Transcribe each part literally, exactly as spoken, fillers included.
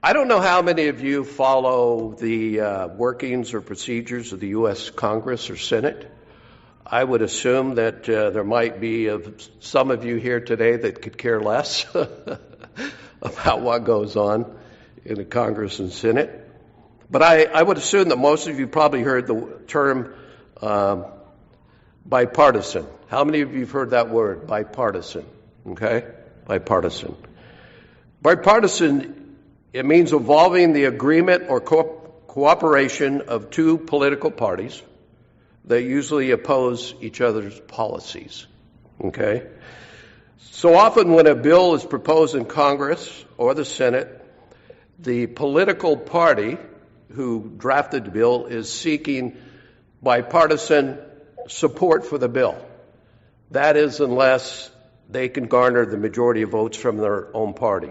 I don't know how many of you follow the uh, workings or procedures of the U S Congress or Senate. I would assume that uh, there might be of some of you here today that could care less about what goes on in the Congress and Senate. But I, I would assume that most of you probably heard the term um, bipartisan. How many of you have heard that word, bipartisan? Okay? Bipartisan. Bipartisan, it means involving the agreement or co- cooperation of two political parties that usually oppose each other's policies. Okay? So often when a bill is proposed in Congress or the Senate, the political party who drafted the bill is seeking bipartisan support for the bill. That is, unless they can garner the majority of votes from their own party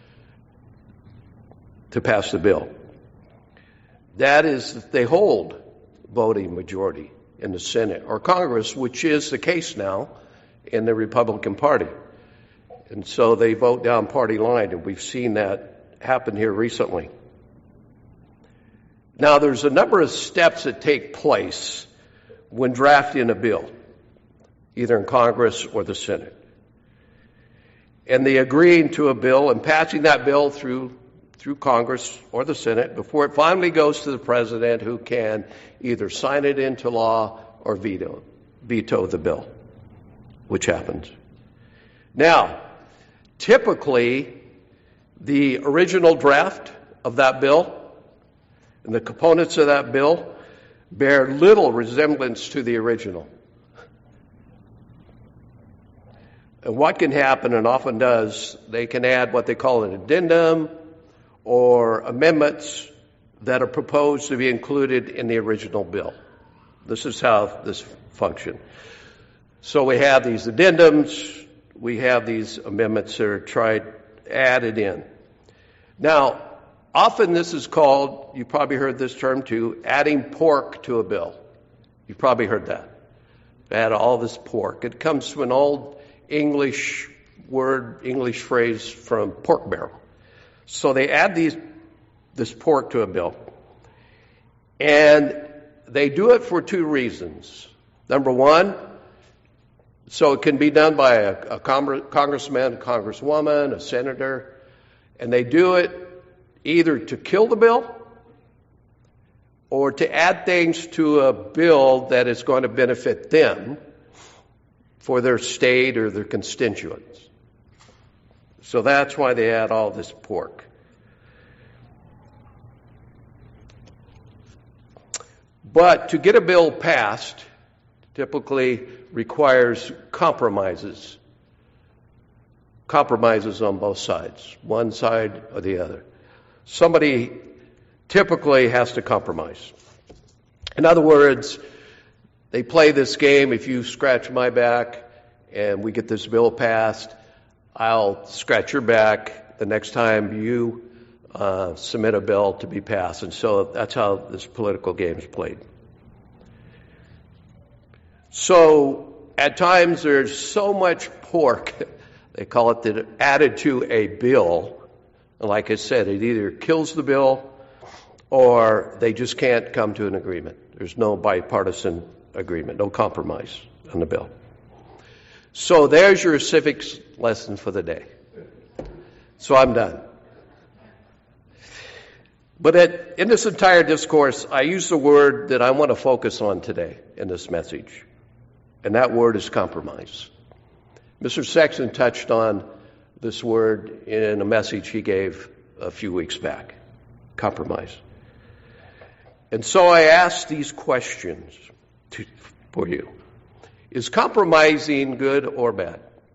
to pass the bill. That is, if they hold voting majority in the Senate or Congress, which is the case now in the Republican Party. And so they vote down party line, and we've seen that happen here recently. Now, there's a number of steps that take place when drafting a bill, either in Congress or the Senate. And the agreeing to a bill and passing that bill through through Congress or the Senate before it finally goes to the president, who can either sign it into law or veto veto the bill, which happens. Now, typically, the original draft of that bill and the components of that bill bear little resemblance to the original. And what can happen, and often does, they can add what they call an addendum or amendments that are proposed to be included in the original bill. This is how this functions. So we have these addendums, we have these amendments that are tried added in. Now, often this is called, you probably heard this term too, adding pork to a bill. You've probably heard that. Add all this pork. It comes from an old English word, English phrase from pork barrel. So they add these, this pork to a bill. And they do it for two reasons. Number one, so it can be done by a, a congressman, a congresswoman, a senator, and they do it either to kill the bill or to add things to a bill that is going to benefit them for their state or their constituents. So that's why they add all this pork. But to get a bill passed typically requires compromises. Compromises on both sides, one side or the other. Somebody typically has to compromise. In other words, they play this game, if you scratch my back and we get this bill passed, I'll scratch your back the next time you uh, submit a bill to be passed. And so that's how this political game is played. So at times there's so much pork, they call it, that added to a bill. And like I said, it either kills the bill or they just can't come to an agreement. There's no bipartisan agreement, no compromise on the bill. So there's your civics lesson for the day. So I'm done. But at, in this entire discourse, I use the word that I want to focus on today in this message, and that word is compromise. Mister Sexton touched on this word in a message he gave a few weeks back, compromise. And so I asked these questions to, for you. Is compromising good or bad?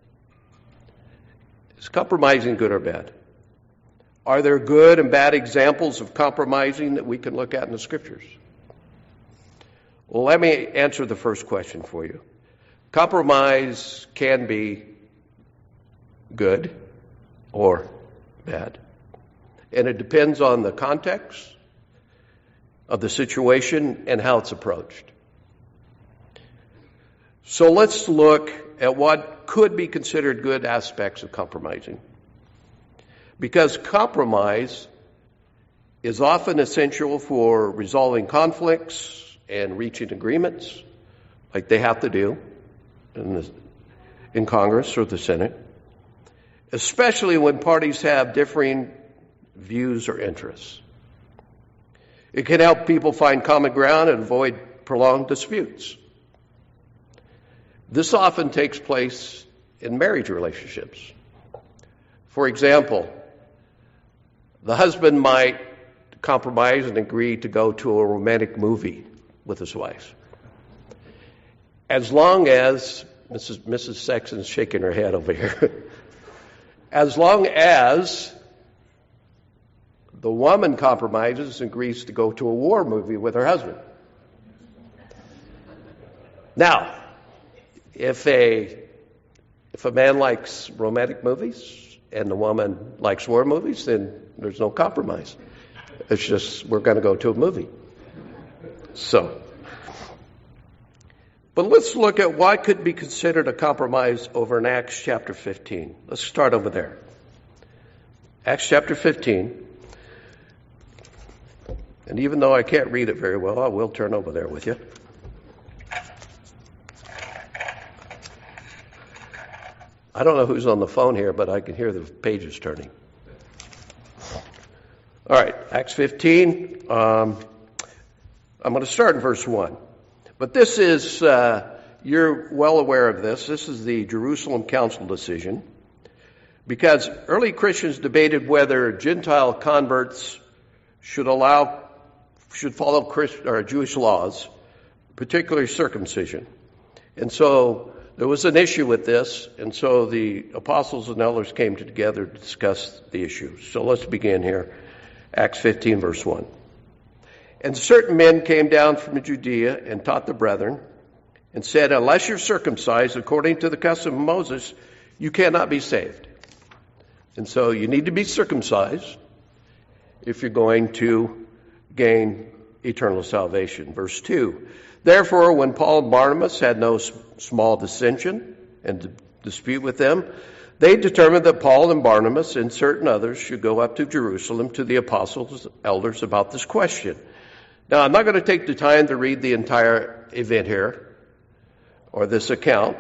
Is compromising good or bad? Are there good and bad examples of compromising that we can look at in the Scriptures? Well, let me answer the first question for you. Compromise can be good or bad. And it depends on the context of the situation and how it's approached. So let's look at what could be considered good aspects of compromising. Because compromise is often essential for resolving conflicts and reaching agreements, like they have to do in, the, in Congress or the Senate, especially when parties have differing views or interests. It can help people find common ground and avoid prolonged disputes. This often takes place in marriage relationships. For example, the husband might compromise and agree to go to a romantic movie with his wife, as long as Missus Missus Sexton's shaking her head over here. As long as the woman compromises and agrees to go to a war movie with her husband. Now, if a if a man likes romantic movies and the woman likes war movies, then there's no compromise. It's just we're going to go to a movie. So, but let's look at what could be considered a compromise over in Acts chapter fifteen. Let's start over there. Acts chapter fifteen. And even though I can't read it very well, I will turn over there with you. I don't know who's on the phone here, but I can hear the pages turning. All right, Acts fifteen. Um, I'm going to start in verse one. But this is, uh, you're well aware of this. This is the Jerusalem Council decision. Because early Christians debated whether Gentile converts should allow, should follow Christ, or Jewish laws, particularly circumcision. And so there was an issue with this, and so the apostles and elders came together to discuss the issue. So let's begin here. Acts fifteen, verse one. And certain men came down from Judea and taught the brethren, and said, unless you're circumcised according to the custom of Moses, you cannot be saved. And so you need to be circumcised if you're going to gain eternal salvation. Verse two. Therefore, when Paul and Barnabas had no small dissension and dispute with them, they determined that Paul and Barnabas and certain others should go up to Jerusalem to the apostles, elders about this question. Now, I'm not going to take the time to read the entire event here, or this account.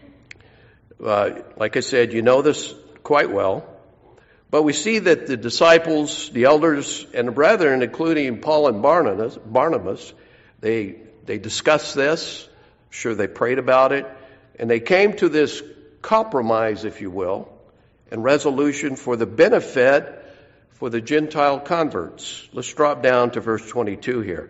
Uh, like I said, you know this quite well. But we see that the disciples, the elders, and the brethren, including Paul and Barnabas, Barnabas they they discussed this. Sure, they prayed about it. And they came to this compromise, if you will, and resolution for the benefit for the Gentile converts. Let's drop down to verse twenty-two here.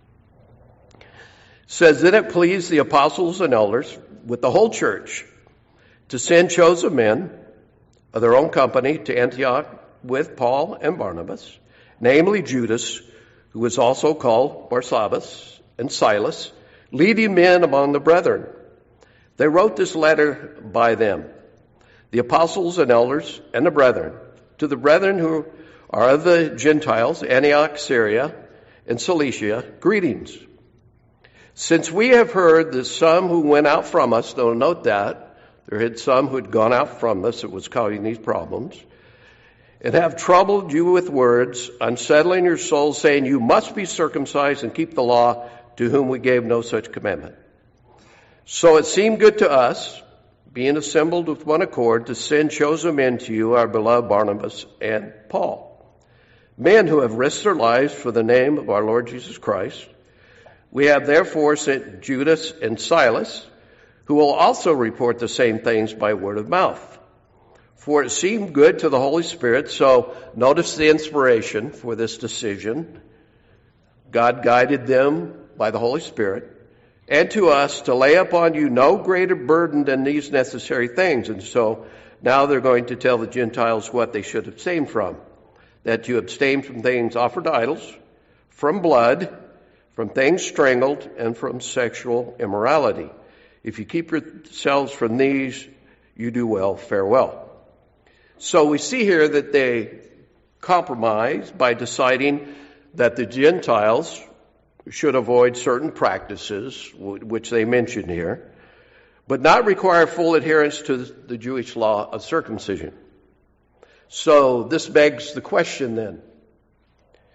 It says, then it pleased the apostles and elders with the whole church to send chosen men of their own company to Antioch with Paul and Barnabas, namely Judas, who was also called Barsabbas, and Silas, leading men among the brethren. They wrote this letter by them, the apostles and elders and the brethren, to the brethren who are of the Gentiles, Antioch, Syria, and Cilicia, greetings. Since we have heard that some who went out from us, don't note that, there had some who had gone out from us that was causing these problems, and have troubled you with words, unsettling your souls, saying you must be circumcised and keep the law, to whom we gave no such commandment. So it seemed good to us, being assembled with one accord, to send chosen men to you, our beloved Barnabas and Paul, men who have risked their lives for the name of our Lord Jesus Christ. We have therefore sent Judas and Silas, who will also report the same things by word of mouth. For it seemed good to the Holy Spirit, so notice the inspiration for this decision. God guided them by the Holy Spirit, and to us to lay upon you no greater burden than these necessary things. And so now they're going to tell the Gentiles what they should abstain from. That you abstain from things offered to idols, from blood, from things strangled, and from sexual immorality. If you keep yourselves from these, you do well, farewell. So we see here that they compromise by deciding that the Gentiles should avoid certain practices, which they mention here, but not require full adherence to the Jewish law of circumcision. So this begs the question then,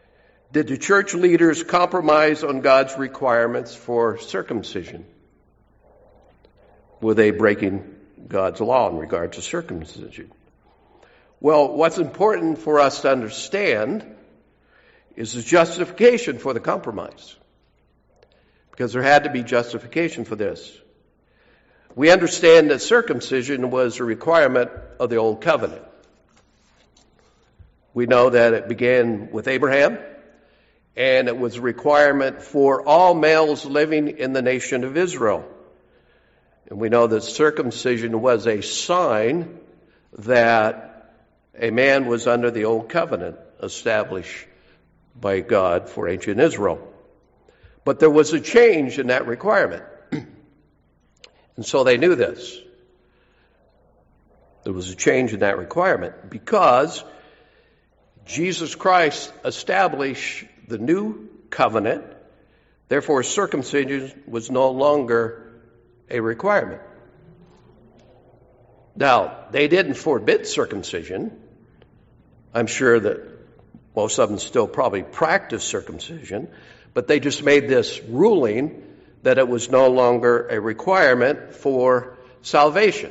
Did the church leaders compromise on God's requirements for circumcision? Were they breaking God's law in regard to circumcision? Well, what's important for us to understand is the justification for the compromise. Because there had to be justification for this. We understand that circumcision was a requirement of the Old Covenant. We know that it began with Abraham, and it was a requirement for all males living in the nation of Israel. And we know that circumcision was a sign that a man was under the Old Covenant established by God for ancient Israel. But there was a change in that requirement. And so they knew this. There was a change in that requirement because Jesus Christ established the new covenant. Therefore, circumcision was no longer a requirement. Now, they didn't forbid circumcision. I'm sure that most of them still probably practice circumcision, but they just made this ruling that it was no longer a requirement for salvation.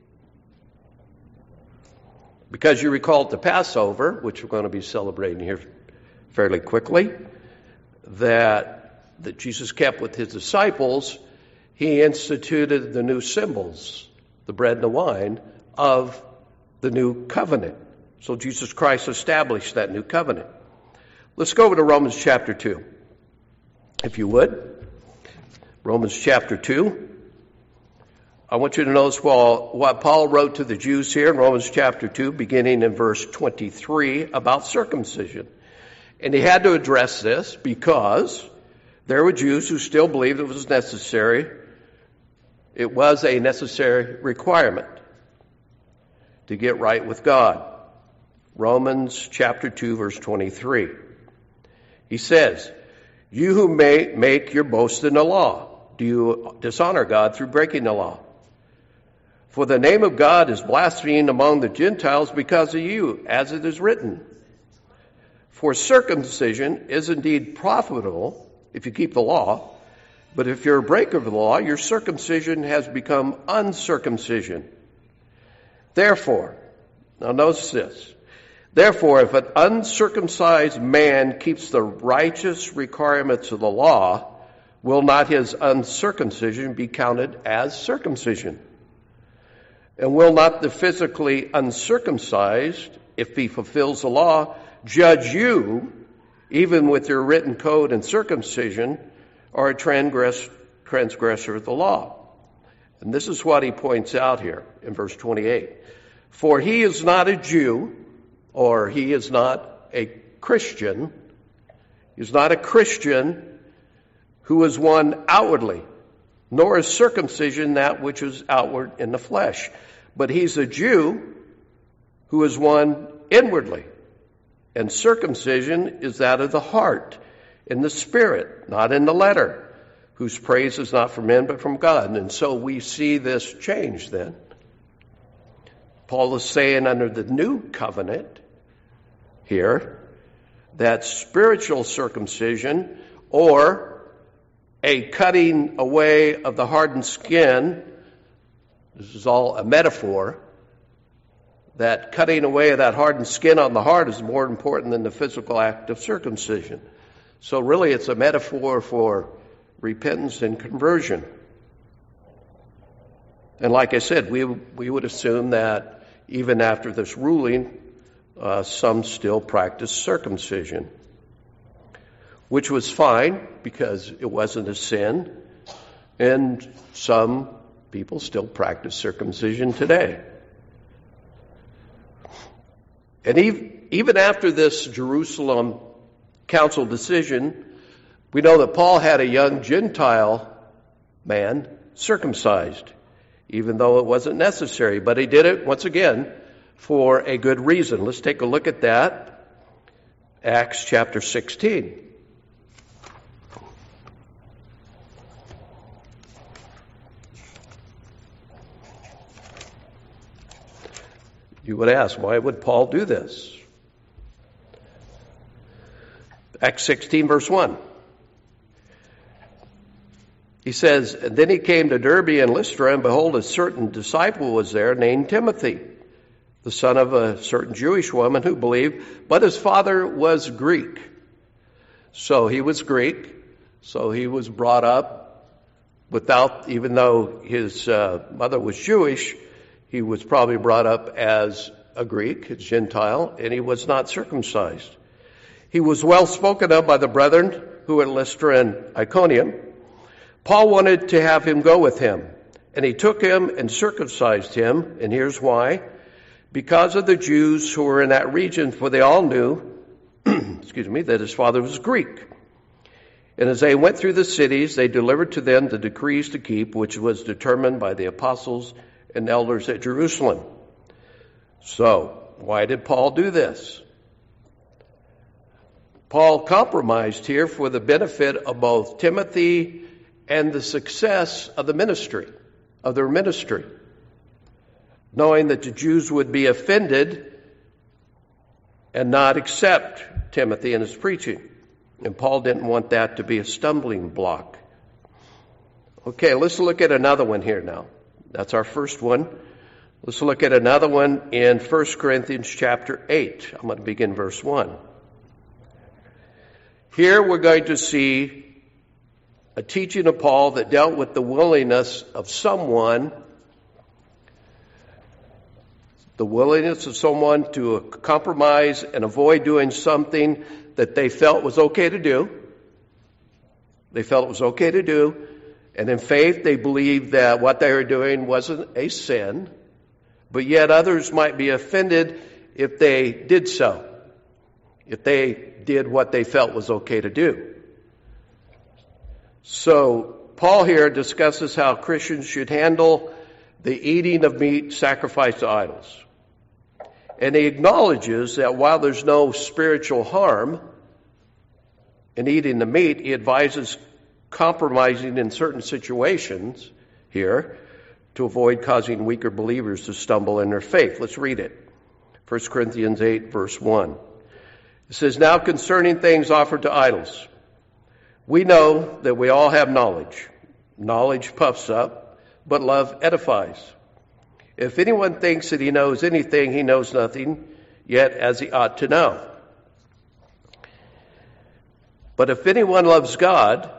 Because you recall at the Passover, which we're going to be celebrating here fairly quickly, that, that Jesus kept with his disciples, he instituted the new symbols, the bread and the wine, of the new covenant. So Jesus Christ established that new covenant. Let's go over to Romans chapter two, if you would. Romans chapter two. I want you to notice well, what Paul wrote to the Jews here in Romans chapter two, beginning in verse twenty-three, about circumcision. And he had to address this because there were Jews who still believed it was necessary. It was a necessary requirement to get right with God. Romans chapter two, verse twenty-three. He says, "You who may make your boast in the law, do you dishonor God through breaking the law? For the name of God is blasphemed among the Gentiles because of you, as it is written. For circumcision is indeed profitable if you keep the law, but if you're a breaker of the law, your circumcision has become uncircumcision. Therefore," now notice this, "therefore, if an uncircumcised man keeps the righteous requirements of the law, will not his uncircumcision be counted as circumcision? And will not the physically uncircumcised, if he fulfills the law, judge you, even with your written code and circumcision, or a transgress, transgressor of the law?" And this is what he points out here in verse twenty-eight. "For he is not a Jew," or he is not a Christian, he's not a Christian who is one outwardly, nor is circumcision that which is outward in the flesh. But he's a Jew who is one inwardly. And circumcision is that of the heart, in the spirit, not in the letter, whose praise is not from men but from God. And so we see this change then. Paul is saying under the new covenant here that spiritual circumcision, or a cutting away of the hardened skin, this is all a metaphor, that cutting away of that hardened skin on the heart is more important than the physical act of circumcision. So really it's a metaphor for repentance and conversion. And like I said, we we would assume that even after this ruling, uh, some still practice circumcision, which was fine because it wasn't a sin, and some people still practice circumcision today. And even after this Jerusalem council decision, we know that Paul had a young Gentile man circumcised, even though it wasn't necessary. But he did it, once again, for a good reason. Let's take a look at that. Acts chapter sixteen. You would ask, why would Paul do this? Acts sixteen, verse one. He says, and then he came to Derbe and Lystra, and behold, a certain disciple was there named Timothy, the son of a certain Jewish woman who believed, but his father was Greek. So he was Greek, so he was brought up without, even though his uh, mother was Jewish, he was probably brought up as a Greek, a Gentile, and he was not circumcised. He was well spoken of by the brethren who at Lystra and Iconium. Paul wanted to have him go with him, and he took him and circumcised him, and here's why. Because of the Jews who were in that region, for they all knew, excuse me, that his father was Greek. And as they went through the cities, they delivered to them the decrees to keep, which was determined by the apostles and elders at Jerusalem. So, why did Paul do this? Paul compromised here for the benefit of both Timothy and the success of the ministry, of their ministry, knowing that the Jews would be offended and not accept Timothy and his preaching. And Paul didn't want that to be a stumbling block. Okay, let's look at another one here now. That's our first one. Let's look at another one in First Corinthians chapter eight. I'm going to begin verse one. Here we're going to see a teaching of Paul that dealt with the willingness of someone, the willingness of someone to compromise and avoid doing something that they felt was okay to do. They felt it was okay to do. And in faith, they believed that what they were doing wasn't a sin. But yet others might be offended if they did so, if they did what they felt was okay to do. So Paul here discusses how Christians should handle the eating of meat sacrificed to idols. And he acknowledges that while there's no spiritual harm in eating the meat, he advises compromising in certain situations here to avoid causing weaker believers to stumble in their faith. Let's read it. First Corinthians eight, verse one. It says, now concerning things offered to idols, we know that we all have knowledge. Knowledge puffs up, but love edifies. If anyone thinks that he knows anything, he knows nothing, yet as he ought to know. But if anyone loves God,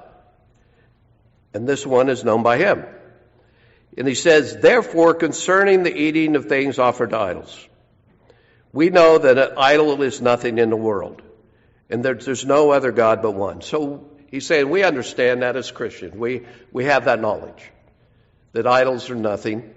and this one is known by him. And he says, therefore, concerning the eating of things offered to idols, we know that an idol is nothing in the world, and that there's no other God but one. So he's saying we understand that as Christians. We, we have that knowledge, that idols are nothing.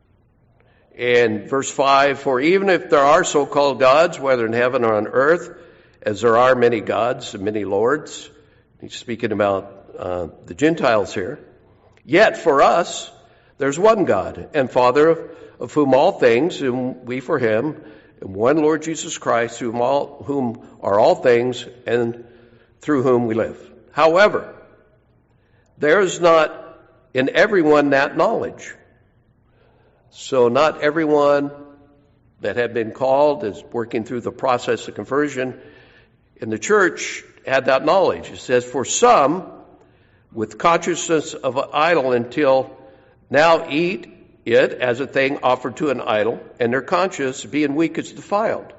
And verse five, for even if there are so-called gods, whether in heaven or on earth, as there are many gods and many lords, he's speaking about uh, the Gentiles here, yet for us there's one God and Father of, of whom all things, and we for him, and one Lord Jesus Christ, whom all whom are all things, and through whom we live. However, there is not in everyone that knowledge. So not everyone that had been called is working through the process of conversion in the church had that knowledge. It says, for some, with consciousness of an idol until now eat it as a thing offered to an idol, and their conscience, being weak, is defiled.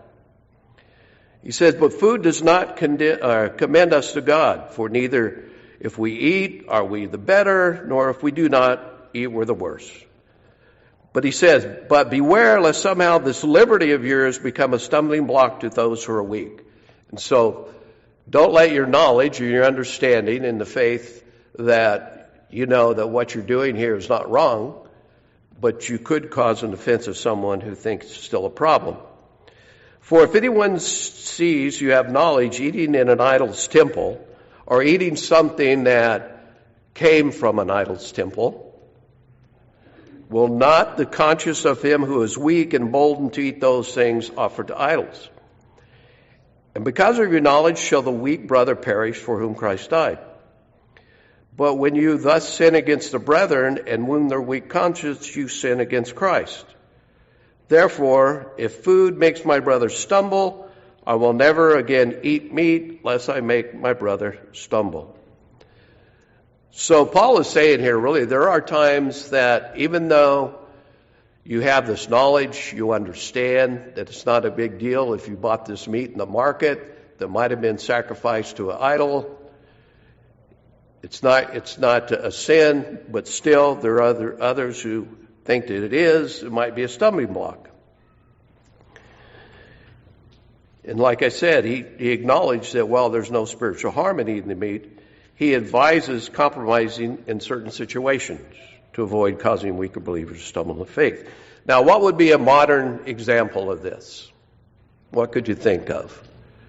He says, but food does not condi- uh, commend us to God, for neither if we eat are we the better, nor if we do not eat we're the worse. But he says, but beware lest somehow this liberty of yours become a stumbling block to those who are weak. And so don't let your knowledge or your understanding in the faith that you know that what you're doing here is not wrong, but you could cause an offense of someone who thinks it's still a problem. For if anyone sees you have knowledge eating in an idol's temple, or eating something that came from an idol's temple, will not the conscience of him who is weak and emboldened to eat those things offered to idols? And because of your knowledge shall the weak brother perish for whom Christ died. But when you thus sin against the brethren and wound their weak conscience, you sin against Christ. Therefore, if food makes my brother stumble, I will never again eat meat lest I make my brother stumble. So Paul is saying here, really, there are times that even though you have this knowledge, you understand that it's not a big deal if you bought this meat in the market that might have been sacrificed to an idol. It's not, it's not a sin, but still there are other, others who think that it is. It might be a stumbling block. And like I said, he, he acknowledged that while there's no spiritual harm in eating the meat, he advises compromising in certain situations to avoid causing weaker believers to stumble in faith. Now, what would be a modern example of this? What could you think of?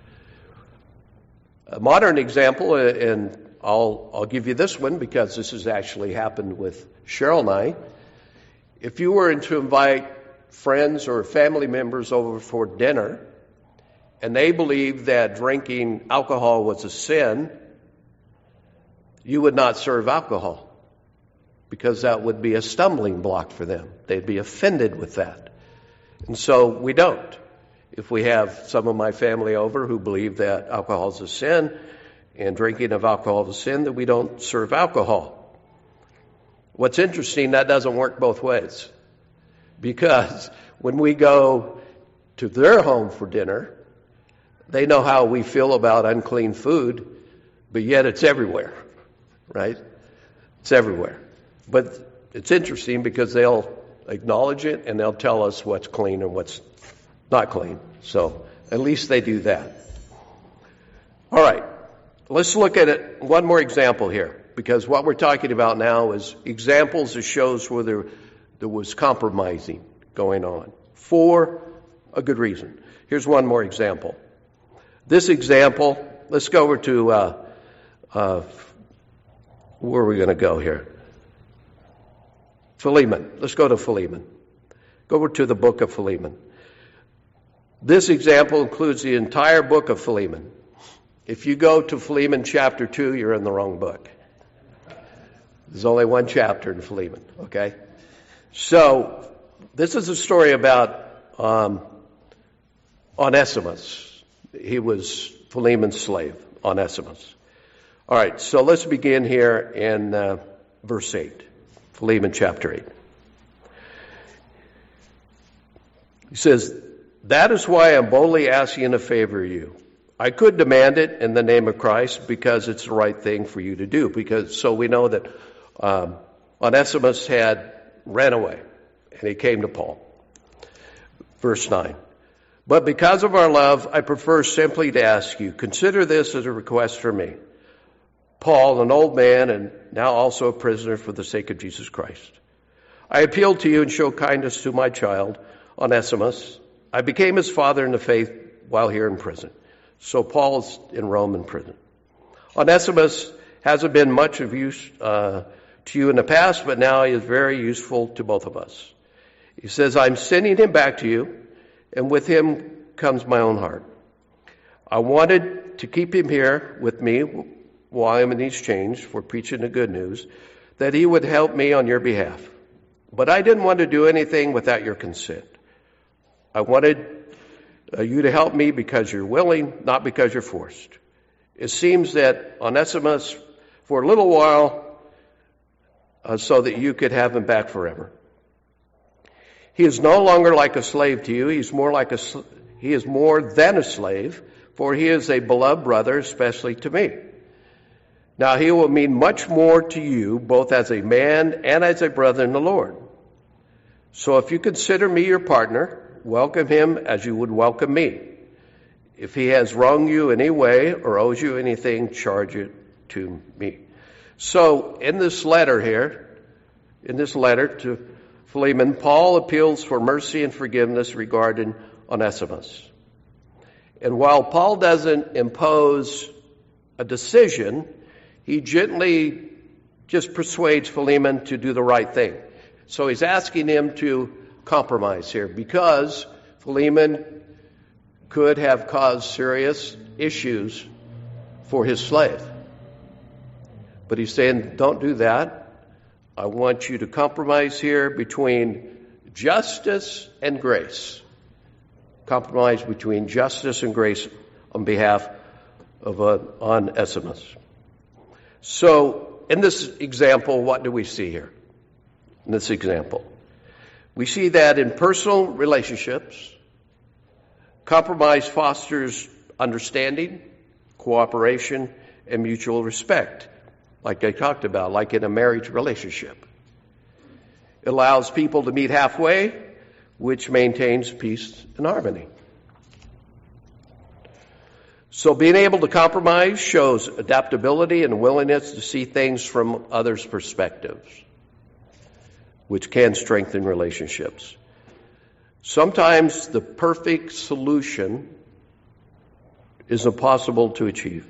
A modern example, and I'll, I'll give you this one because this has actually happened with Cheryl and I. If you were to invite friends or family members over for dinner, and they believed that drinking alcohol was a sin, you would not serve alcohol because that would be a stumbling block for them. They'd be offended with that. And so we don't. If we have some of my family over who believe that alcohol is a sin and drinking of alcohol is a sin, that we don't serve alcohol. What's interesting, that doesn't work both ways. Because when we go to their home for dinner, they know how we feel about unclean food, but yet it's everywhere. Right? It's everywhere. But it's interesting because they'll acknowledge it and they'll tell us what's clean and what's not clean. So at least they do that. All right. Let's look at it. One more example here, because what we're talking about now is examples that shows where there, there was compromising going on for a good reason. Here's one more example. This example, let's go over to uh, uh, where are we going to go here? Philemon. Let's go to Philemon. Go over to the book of Philemon. This example includes the entire book of Philemon. If you go to Philemon chapter two, you're in the wrong book. There's only one chapter in Philemon, okay? So, this is a story about um, Onesimus. He was Philemon's slave, Onesimus. All right, so let's begin here in uh, verse eight, Philemon chapter eight. He says, "That is why I'm boldly asking a favor of you. I could demand it in the name of Christ because it's the right thing for you to do." Because so we know that um, Onesimus had ran away and he came to Paul. Verse nine. "But because of our love, I prefer simply to ask you, consider this as a request for me, Paul, an old man and now also a prisoner for the sake of Jesus Christ. I appeal to you and show kindness to my child, Onesimus. I became his father in the faith while here in prison." So Paul's in Rome in prison. "Onesimus hasn't been much of use uh, to you in the past, but now he is very useful to both of us. He says, I'm sending him back to you, and with him comes my own heart. I wanted to keep him here with me while I'm in these chains for preaching the good news, that he would help me on your behalf. But I didn't want to do anything without your consent. I wanted uh, you to help me because you're willing, not because you're forced. It seems that Onesimus, for a little while, uh, so that you could have him back forever. He is no longer like a slave to you. He's more like a, he is more than a slave, for he is a beloved brother, especially to me. Now he will mean much more to you, both as a man and as a brother in the Lord. So if you consider me your partner, welcome him as you would welcome me. If he has wronged you in any way or owes you anything, charge it to me." So in this letter here, in this letter to Philemon, Paul appeals for mercy and forgiveness regarding Onesimus. And while Paul doesn't impose a decision, he gently just persuades Philemon to do the right thing. So he's asking him to compromise here because Philemon could have caused serious issues for his slave. But he's saying, don't do that. I want you to compromise here between justice and grace. Compromise between justice and grace on behalf of uh, Onesimus. So, in this example, what do we see here? In this example, we see that in personal relationships, compromise fosters understanding, cooperation, and mutual respect, like I talked about, like in a marriage relationship. It allows people to meet halfway, which maintains peace and harmony. So being able to compromise shows adaptability and willingness to see things from others' perspectives, which can strengthen relationships. Sometimes the perfect solution is impossible to achieve.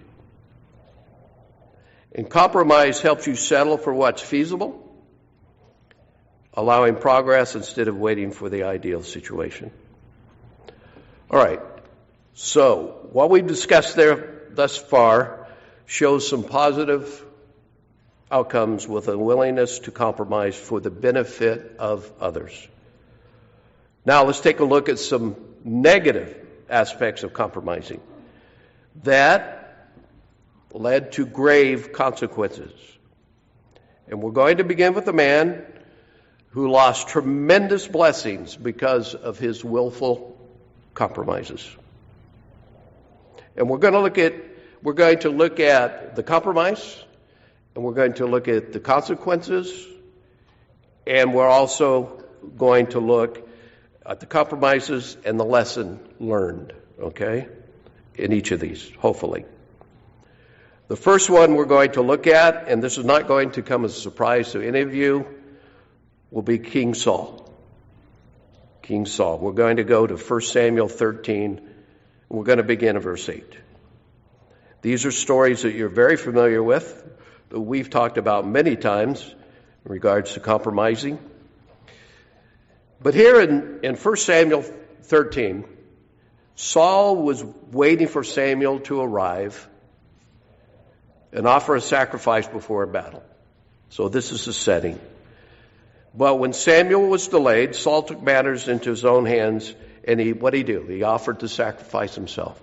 And compromise helps you settle for what's feasible, allowing progress instead of waiting for the ideal situation. All right. So what we've discussed there thus far shows some positive outcomes with a willingness to compromise for the benefit of others. Now let's take a look at some negative aspects of compromising that led to grave consequences. And we're going to begin with a man who lost tremendous blessings because of his willful compromises. And we're going to look at we're going to look at the compromise, and we're going to look at the consequences, and we're also going to look at the compromises and the lesson learned, okay, in each of these, hopefully. The first one we're going to look at, and this is not going to come as a surprise to any of you, will be King Saul. King Saul. We're going to go to First Samuel thirteen. We're going to begin at verse eight. These are stories that you're very familiar with, that we've talked about many times in regards to compromising. But here in, in First Samuel thirteen, Saul was waiting for Samuel to arrive and offer a sacrifice before a battle. So this is the setting. But when Samuel was delayed, Saul took matters into his own hands, and he, what did he do? He offered to sacrifice himself.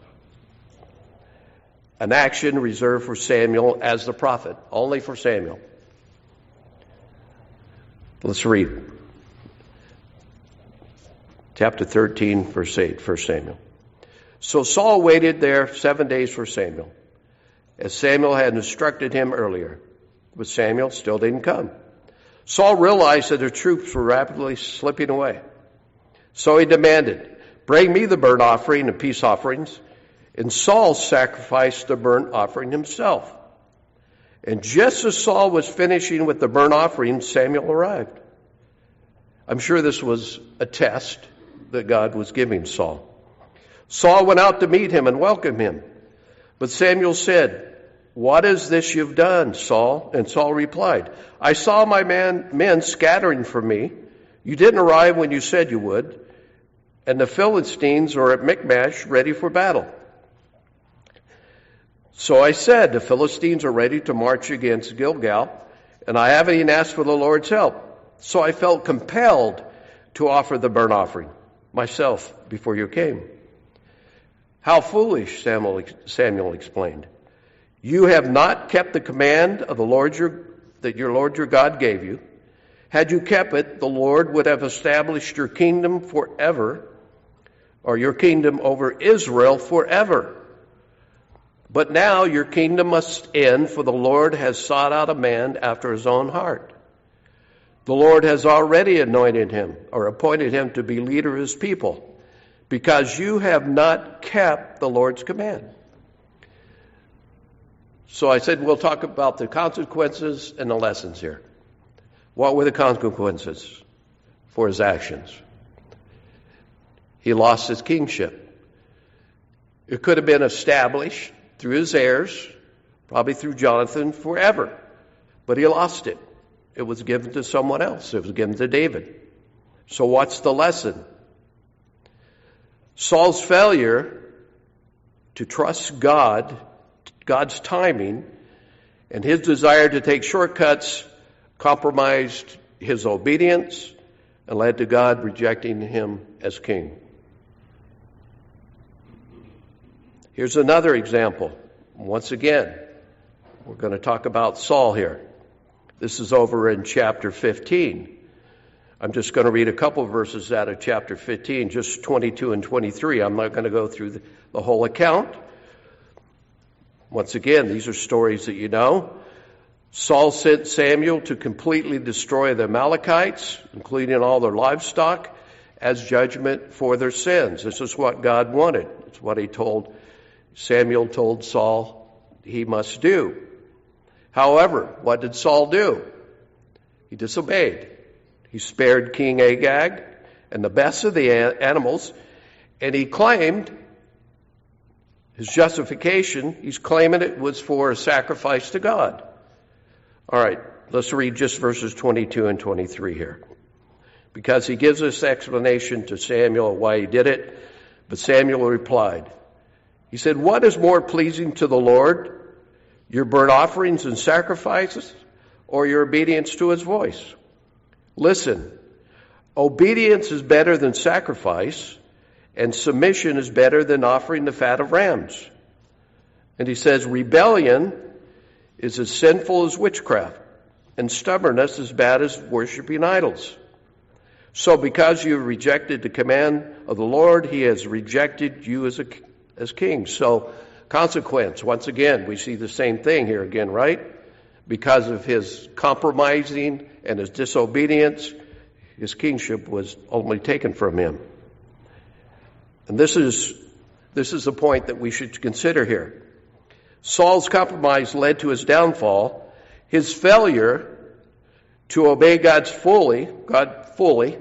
An action reserved for Samuel as the prophet, only for Samuel. Let's read. Chapter thirteen, verse eight, First Samuel. So Saul waited there seven days for Samuel, as Samuel had instructed him earlier. But Samuel still didn't come. Saul realized that the troops were rapidly slipping away. So he demanded, "Bring me the burnt offering and peace offerings." And Saul sacrificed the burnt offering himself. And just as Saul was finishing with the burnt offering, Samuel arrived. I'm sure this was a test that God was giving Saul. Saul went out to meet him and welcome him. But Samuel said, "What is this you've done, Saul?" And Saul replied, "I saw my man, men scattering from me. You didn't arrive when you said you would. And the Philistines are at Michmash ready for battle. So I said, the Philistines are ready to march against Gilgal, and I haven't even asked for the Lord's help. So I felt compelled to offer the burnt offering myself before you came." "How foolish," Samuel, Samuel explained. "You have not kept the command of the Lord your, that your Lord your God gave you. Had you kept it, the Lord would have established your kingdom forever, or your kingdom over Israel forever. But now your kingdom must end, for the Lord has sought out a man after his own heart. The Lord has already anointed him, or appointed him to be leader of his people, because you have not kept the Lord's command." So I said we'll talk about the consequences and the lessons here. What were the consequences for his actions? He lost his kingship. It could have been established through his heirs, probably through Jonathan, forever. But he lost it. It was given to someone else. It was given to David. So what's the lesson? Saul's failure to trust God, God's timing, and his desire to take shortcuts compromised his obedience and led to God rejecting him as king. Here's another example. Once again, we're going to talk about Saul here. This is over in chapter fifteen. I'm just going to read a couple of verses out of chapter fifteen, just twenty-two and twenty-three. I'm not going to go through the, the whole account. Once again, these are stories that you know. Saul sent Samuel to completely destroy the Amalekites, including all their livestock, as judgment for their sins. This is what God wanted. It's what he told, Samuel told Saul he must do. However, what did Saul do? He disobeyed. He spared King Agag and the best of the animals, and he claimed his justification, he's claiming it was for a sacrifice to God. All right, let's read just verses twenty-two and twenty-three here. Because he gives us explanation to Samuel why he did it. But Samuel replied, he said, what is more pleasing to the Lord, your burnt offerings and sacrifices, or your obedience to his voice? Listen, obedience is better than sacrifice, and submission is better than offering the fat of rams. And he says, rebellion is as sinful as witchcraft, and stubbornness as bad as worshiping idols. So because you have rejected the command of the Lord, he has rejected you as a as king. So consequence, once again, we see the same thing here again, right? Because of his compromising and his disobedience, his kingship was ultimately taken from him. And this is this is the point that we should consider here. Saul's compromise led to his downfall. His failure to obey God's fully, God fully,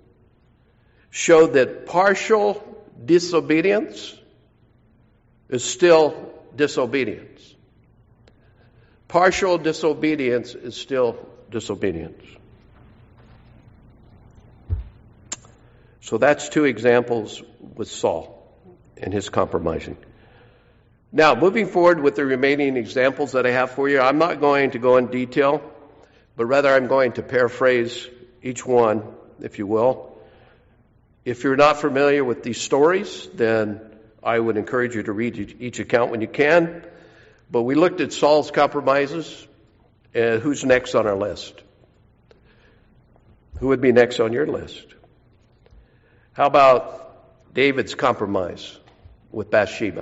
showed that partial disobedience is still disobedience. Partial disobedience is still disobedience. So that's two examples with Saul and his compromising. Now, moving forward with the remaining examples that I have for you, I'm not going to go in detail, but rather I'm going to paraphrase each one, if you will. If you're not familiar with these stories, then I would encourage you to read each account when you can. But we looked at Saul's compromises, and who's next on our list? Who would be next on your list? How about David's compromise with Bathsheba?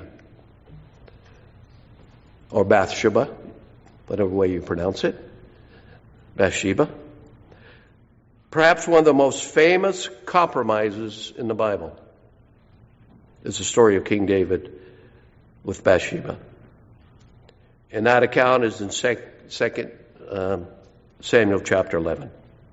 Or Bathsheba, whatever way you pronounce it. Bathsheba. Perhaps one of the most famous compromises in the Bible is the story of King David with Bathsheba. And that account is in Second um, Samuel chapter eleven.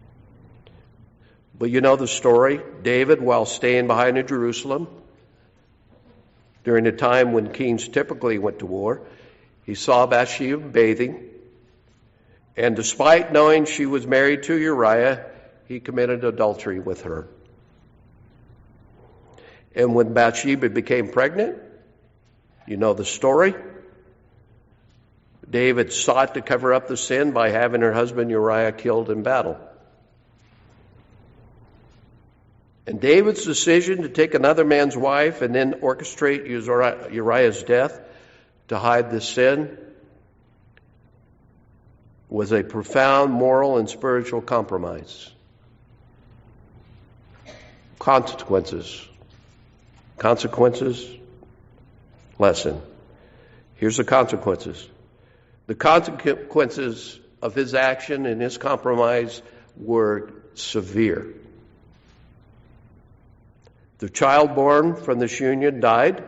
But you know the story. David, while staying behind in Jerusalem, during the time when kings typically went to war, he saw Bathsheba bathing. And despite knowing she was married to Uriah, he committed adultery with her. And when Bathsheba became pregnant, you know the story. David sought to cover up the sin by having her husband Uriah killed in battle. And David's decision to take another man's wife and then orchestrate Uriah's death to hide the sin was a profound moral and spiritual compromise. Consequences. Consequences. Lesson. Here's the consequences. The consequences of his action and his compromise were severe. The child born from this union died,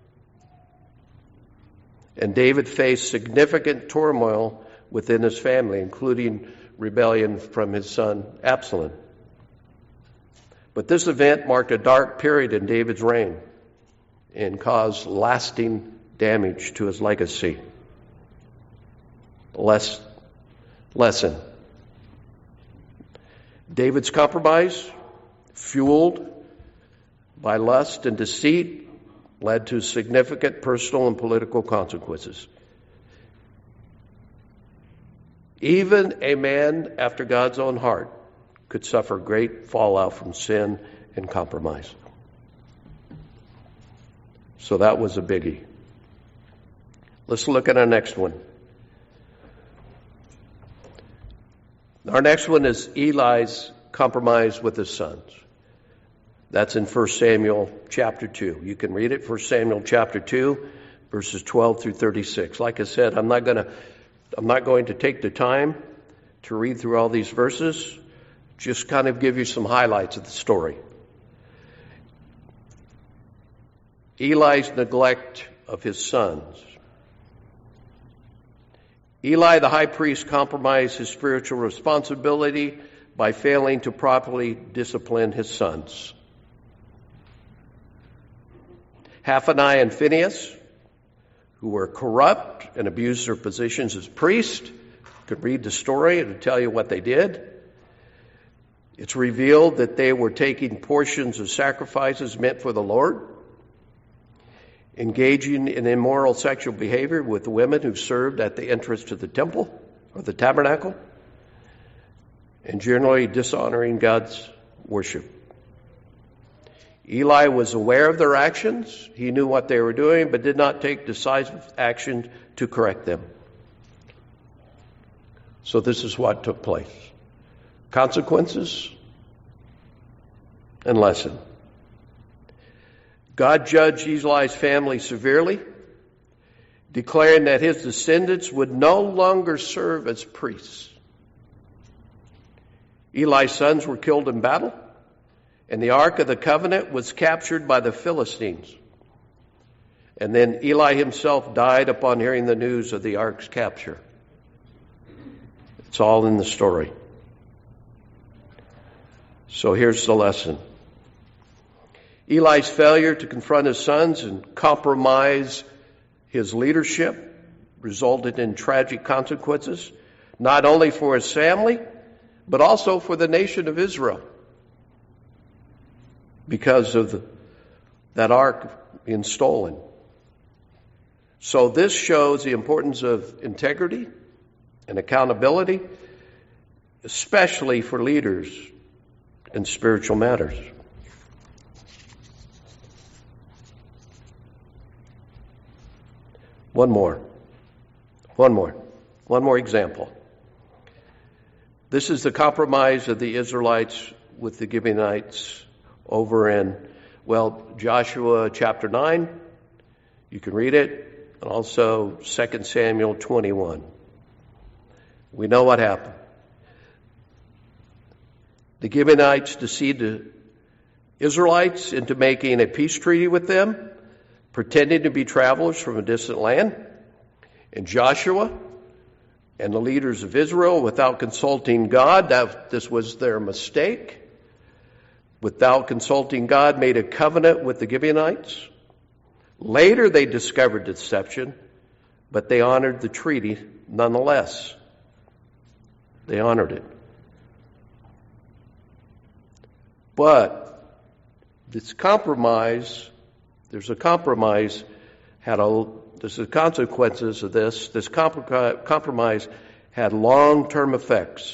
and David faced significant turmoil within his family, including rebellion from his son Absalom. But this event marked a dark period in David's reign and caused lasting damage to his legacy. Less, lesson. David's compromise, fueled by lust and deceit, led to significant personal and political consequences. Even a man after God's own heart could suffer great fallout from sin and compromise. So that was a biggie. Let's look at our next one. Our next one is Eli's compromise with his sons. That's in First Samuel chapter two. You can read it, First Samuel chapter two, verses twelve through thirty-six. Like I said, I'm not going to I'm not going to take the time to read through all these verses. Just kind of give you some highlights of the story. Eli's neglect of his sons. Eli, the high priest, compromised his spiritual responsibility by failing to properly discipline his sons. Hophni and Phinehas, who were corrupt and abused their positions as priests, you could read the story and it'll tell you what they did. It's revealed that they were taking portions of sacrifices meant for the Lord, engaging in immoral sexual behavior with women who served at the entrance to the temple or the tabernacle, and generally dishonoring God's worship. Eli was aware of their actions. He knew what they were doing, but did not take decisive action to correct them. So this is what took place. Consequences and lesson. God judged Eli's family severely, declaring that his descendants would no longer serve as priests. Eli's sons were killed in battle, and the Ark of the Covenant was captured by the Philistines. And then Eli himself died upon hearing the news of the Ark's capture. It's all in the story. So here's the lesson. Eli's failure to confront his sons and compromise his leadership resulted in tragic consequences, not only for his family, but also for the nation of Israel, because of the, that ark being stolen. So this shows the importance of integrity and accountability, especially for leaders in spiritual matters. One more. One more. One more example. This is the compromise of the Israelites with the Gibeonites over in, well, Joshua chapter nine. You can read it. And also Second Samuel twenty-one. We know what happened. The Gibeonites deceived the Israelites into making a peace treaty with them, pretending to be travelers from a distant land. And Joshua and the leaders of Israel, without consulting God, that this was their mistake, without consulting God, made a covenant with the Gibeonites. Later they discovered deception, but they honored the treaty nonetheless. They honored it. But this compromise, there's a compromise, had a, there's the consequences of this. This compro- compromise had long-term effects.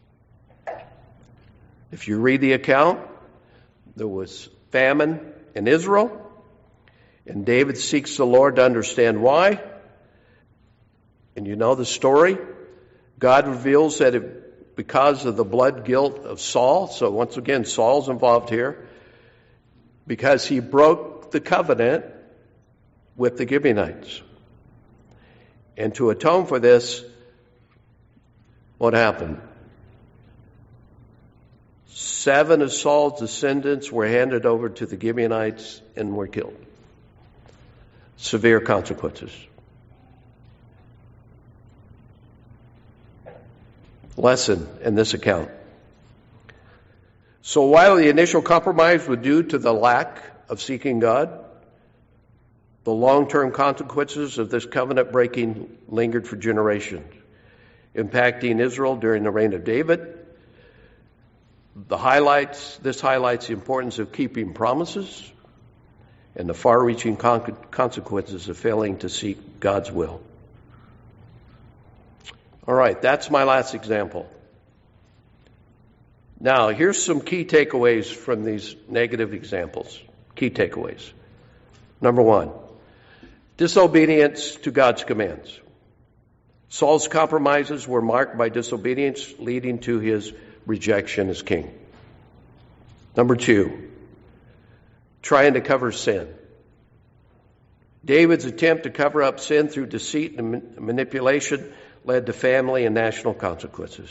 If you read the account, there was famine in Israel, and David seeks the Lord to understand why. And you know the story. God reveals that it, because of the blood guilt of Saul, so once again, Saul's involved here, because he broke the covenant with the Gibeonites. And to atone for this, what happened? Seven of Saul's descendants were handed over to the Gibeonites and were killed. Severe consequences. Lesson in this account. So while the initial compromise was due to the lack of seeking God, the long-term consequences of this covenant breaking lingered for generations, impacting Israel during the reign of David. The highlights, this highlights the importance of keeping promises and the far-reaching con- consequences of failing to seek God's will. All right, that's my last example. Now, here's some key takeaways from these negative examples. Key takeaways. Number one, Disobedience to God's commands. Saul's compromises were marked by disobedience, leading to his rejection as king. Number two, trying to cover sin. David's attempt to cover up sin through deceit and manipulation led to family and national consequences.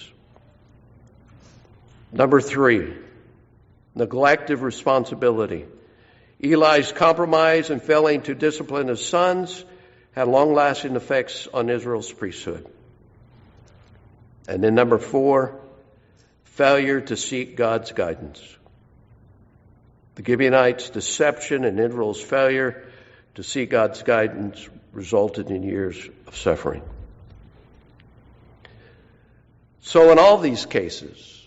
Number three, neglect of responsibility. Eli's compromise and failing to discipline his sons had long-lasting effects on Israel's priesthood. And then number four, failure to seek God's guidance. The Gibeonites' deception and Israel's failure to seek God's guidance resulted in years of suffering. So in all these cases,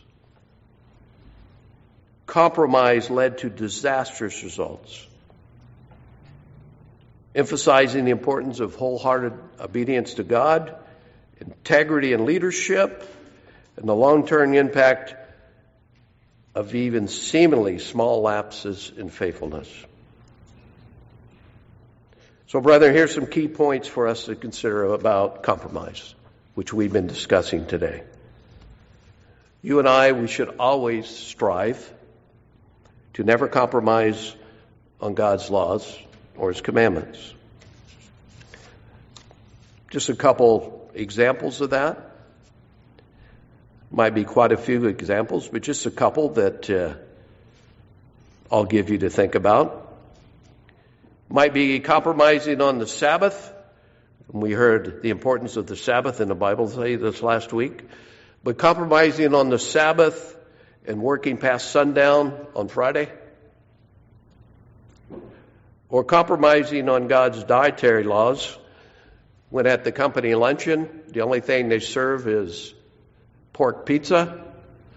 compromise led to disastrous results, emphasizing the importance of wholehearted obedience to God, integrity in leadership, and the long-term impact of even seemingly small lapses in faithfulness. So, brethren, here's some key points for us to consider about compromise, which we've been discussing today. You and I, we should always strive to never compromise on God's laws or His commandments. Just a couple examples of that. Might be quite a few examples, but just a couple that uh, I'll give you to think about. Might be compromising on the Sabbath. We heard the importance of the Sabbath in the Bible study this last week. But compromising on the Sabbath and working past sundown on Friday. Or compromising on God's dietary laws when at the company luncheon, the only thing they serve is pork pizza.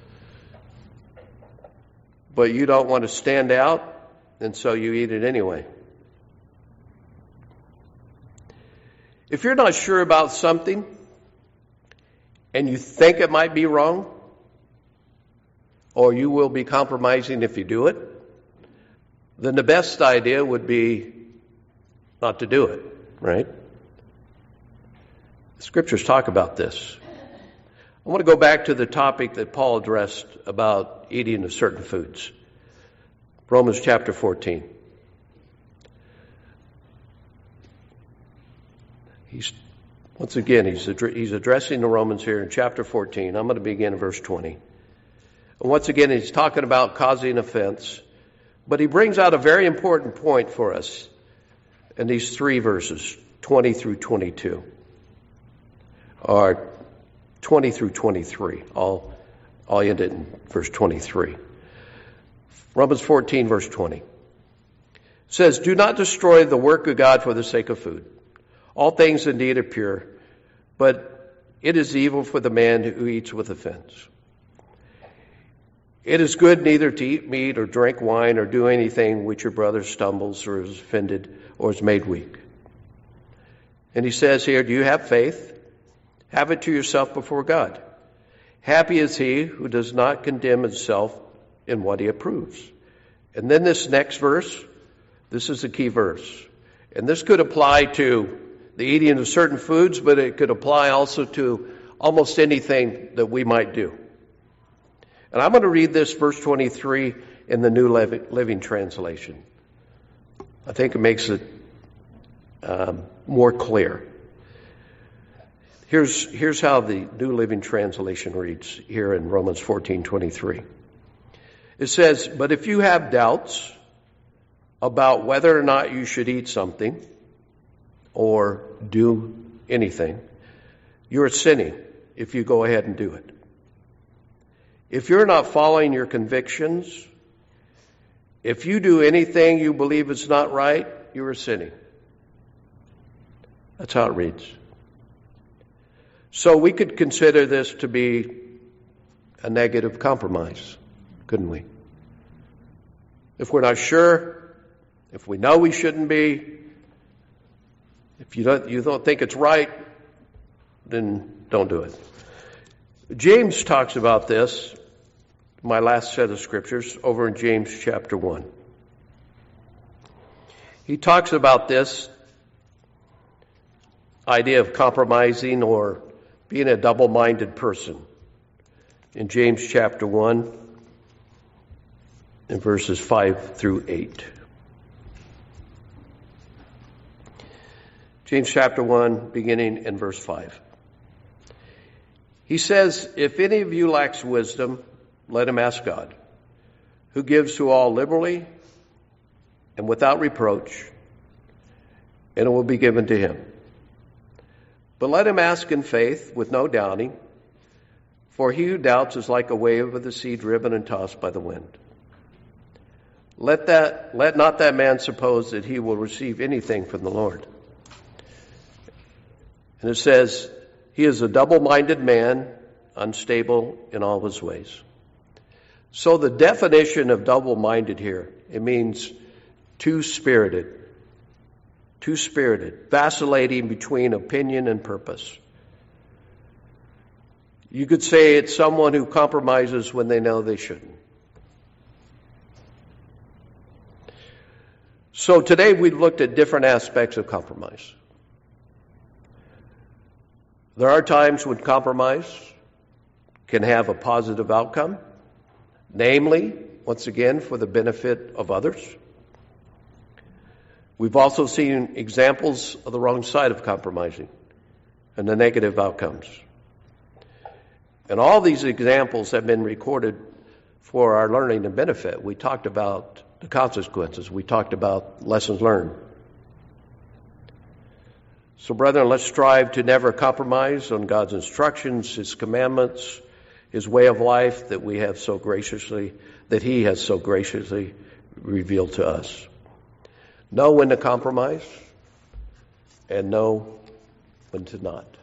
But you don't want to stand out, and so you eat it anyway. If you're not sure about something and you think it might be wrong, or you will be compromising if you do it, then the best idea would be not to do it, right? The Scriptures talk about this. I want to go back to the topic that Paul addressed about eating of certain foods. Romans chapter fourteen. He's, once again, he's, addre- he's addressing the Romans here in chapter fourteen. I'm going to begin in verse twenty. And once again, he's talking about causing offense. But he brings out a very important point for us in these three verses, twenty through twenty-two. Or twenty through twenty-three. I'll, I'll end it in verse twenty-three. Romans fourteen, verse twenty. It says, "Do not destroy the work of God for the sake of food. All things indeed are pure, but it is evil for the man who eats with offense. It is good neither to eat meat or drink wine or do anything which your brother stumbles or is offended or is made weak." And he says here, "Do you have faith? Have it to yourself before God. Happy is he who does not condemn himself in what he approves." And then this next verse, this is the key verse. And this could apply to the eating of certain foods, but it could apply also to almost anything that we might do. And I'm going to read this verse twenty-three in the New Living Translation. I think it makes it um, more clear. Here's, here's how the New Living Translation reads here in Romans fourteen twenty-three. It says, "But if you have doubts about whether or not you should eat something or do anything, you're sinning if you go ahead and do it. If you're not following your convictions, if you do anything you believe is not right, you are sinning." That's how it reads. So we could consider this to be a negative compromise, couldn't we? If we're not sure, if we know we shouldn't be, if you don't, you don't think it's right, then don't do it. James talks about this, my last set of scriptures, over in James chapter one. He talks about this idea of compromising or being a double-minded person in James chapter one, in verses five through eight. James chapter one, beginning in verse five. He says, "If any of you lacks wisdom, let him ask God, who gives to all liberally and without reproach, and it will be given to him. But let him ask in faith with no doubting, for he who doubts is like a wave of the sea driven and tossed by the wind. Let that let not that man suppose that he will receive anything from the Lord." And it says, "He is a double-minded man, unstable in all his ways." So the definition of double-minded here, it means two-spirited. Two-spirited, vacillating between opinion and purpose. You could say it's someone who compromises when they know they shouldn't. So today we've looked at different aspects of compromise. There are times when compromise can have a positive outcome, namely, once again, for the benefit of others. We've also seen examples of the wrong side of compromising and the negative outcomes. And all these examples have been recorded for our learning and benefit. We talked about the consequences. We talked about lessons learned. So, brethren, let's strive to never compromise on God's instructions, His commandments, His way of life that we have so graciously, that He has so graciously revealed to us. Know when to compromise and know when to not.